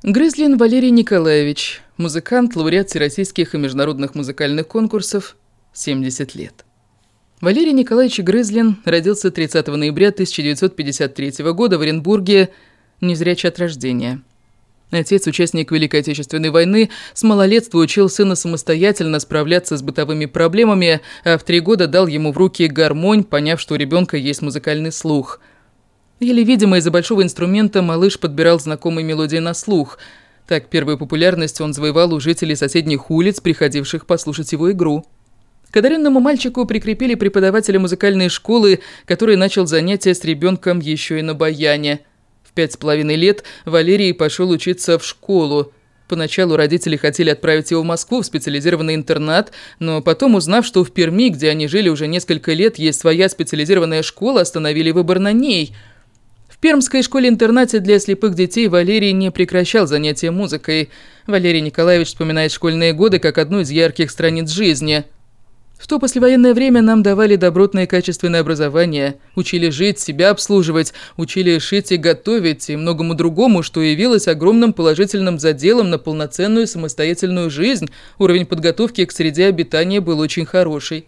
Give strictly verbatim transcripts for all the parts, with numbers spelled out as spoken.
Грызлин Валерий Николаевич, музыкант, лауреат всероссийских и международных музыкальных конкурсов, семьдесят лет. Валерий Николаевич Грызлин родился тридцатого ноября тысяча девятьсот пятьдесят третьего года в Оренбурге, незрячий от рождения. Отец, участник Великой Отечественной войны, с малолетства учил сына самостоятельно справляться с бытовыми проблемами, а в три года дал ему в руки гармонь, поняв, что у ребенка есть музыкальный слух. Еле видимо, из-за большого инструмента малыш подбирал знакомые мелодии на слух. Так первую популярность он завоевал у жителей соседних улиц, приходивших послушать его игру. К одаренному мальчику прикрепили преподавателя музыкальной школы, который начал занятия с ребенком еще и на баяне. В пять с половиной лет Валерий пошел учиться в школу. Поначалу родители хотели отправить его в Москву в специализированный интернат, но потом, узнав, что в Перми, где они жили уже несколько лет, есть своя специализированная школа, остановили выбор на ней. В пермской школе-интернате для слепых детей Валерий не прекращал занятия музыкой. Валерий Николаевич вспоминает школьные годы как одну из ярких страниц жизни. В то послевоенное время нам давали добротное и качественное образование, учили жить, себя обслуживать, учили шить и готовить, и многому другому, что явилось огромным положительным заделом на полноценную самостоятельную жизнь. Уровень подготовки к среде обитания был очень хороший.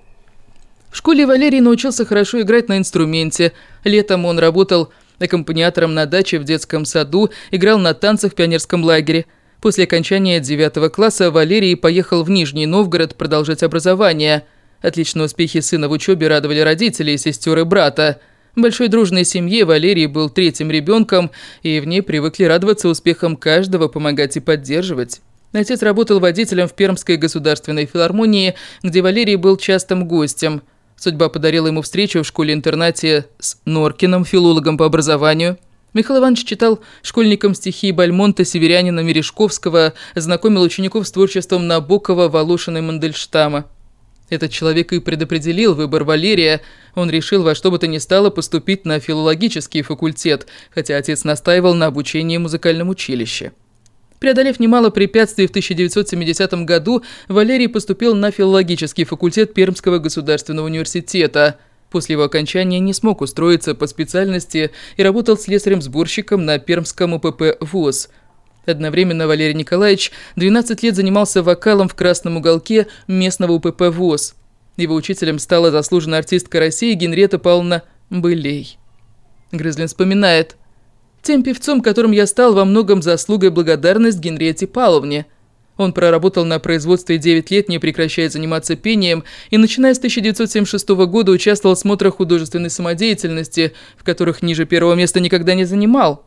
В школе Валерий научился хорошо играть на инструменте. Летом он работал аккомпаниатором на даче в детском саду, играл на танцах в пионерском лагере. После окончания девятого класса Валерий поехал в Нижний Новгород продолжать образование. Отличные успехи сына в учебе радовали родителей, сестер и брата. В большой дружной семье Валерий был третьим ребенком, и в ней привыкли радоваться успехам каждого, помогать и поддерживать. Отец работал водителем в Пермской государственной филармонии, где Валерий был частым гостем. Судьба подарила ему встречу в школе-интернате с Норкиным, филологом по образованию. Михаил Иванович читал школьникам стихи Бальмонта, Северянина, Мережковского, знакомил учеников с творчеством Набокова, Волошина и Мандельштама. Этот человек и предопределил выбор Валерия. Он решил во что бы то ни стало поступить на филологический факультет, хотя отец настаивал на обучении в музыкальном училище. Преодолев немало препятствий, в тысяча девятьсот семидесятом году Валерий поступил на филологический факультет Пермского государственного университета. После его окончания не смог устроиться по специальности и работал слесарем-сборщиком на Пермском УПП ВОС. Одновременно Валерий Николаевич двенадцать лет занимался вокалом в красном уголке местного УПП ВОС. Его учителем стала заслуженная артистка России Генриетта Павловна Былей. Грызлин вспоминает: «Тем певцом, которым я стал, во многом заслугой благодарность Генриетте Павловне. Он проработал на производстве девять лет, не прекращая заниматься пением, и, начиная с тысяча девятьсот семьдесят шестого года, участвовал в смотрах художественной самодеятельности, в которых ниже первого места никогда не занимал».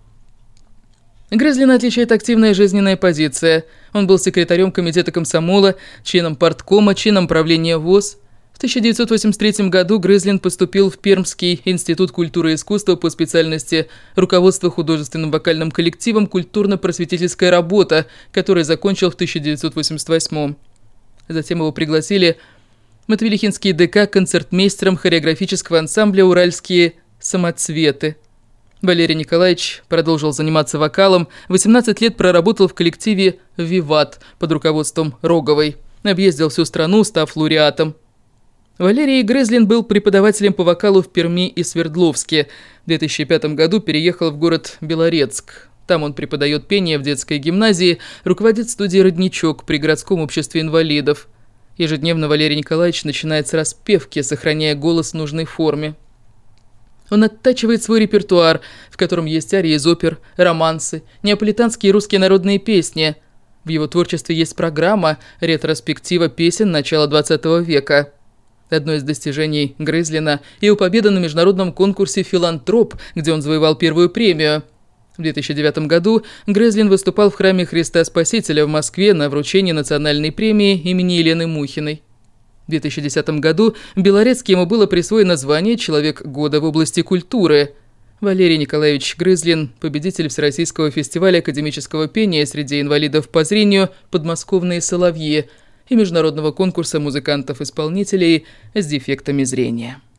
Грызлина отличает активная жизненная позиция. Он был секретарем комитета комсомола, членом парткома, членом правления ВОС. В тысяча девятьсот восемьдесят третьем году Грызлин поступил в Пермский институт культуры и искусства по специальности руководство художественным вокальным коллективом «Культурно-просветительская работа», который закончил в тысяча девятьсот восемьдесят восьмом. Затем его пригласили в Матвелихинский ДК концертмейстером хореографического ансамбля «Уральские самоцветы». Валерий Николаевич продолжил заниматься вокалом, восемнадцать лет проработал в коллективе «Виват» под руководством Роговой. Объездил всю страну, став лауреатом. Валерий Грызлин был преподавателем по вокалу в Перми и Свердловске. В две тысячи пятом году переехал в город Белорецк. Там он преподает пение в детской гимназии, руководит студией «Родничок» при городском обществе инвалидов. Ежедневно Валерий Николаевич начинает с распевки, сохраняя голос в нужной форме. Он оттачивает свой репертуар, в котором есть арии из опер, романсы, неаполитанские и русские народные песни. В его творчестве есть программа ретроспектива песен начала двадцатого века. Одно из достижений Грызлина – его победа на международном конкурсе «Филантроп», где он завоевал первую премию. В две тысячи девятом году Грызлин выступал в храме Христа Спасителя в Москве на вручении национальной премии имени Елены Мухиной. В две тысячи десятом году в Белорецке ему было присвоено звание «Человек года в области культуры». Валерий Николаевич Грызлин – победитель Всероссийского фестиваля академического пения среди инвалидов по зрению «Подмосковные соловьи» и международного конкурса музыкантов-исполнителей с дефектами зрения.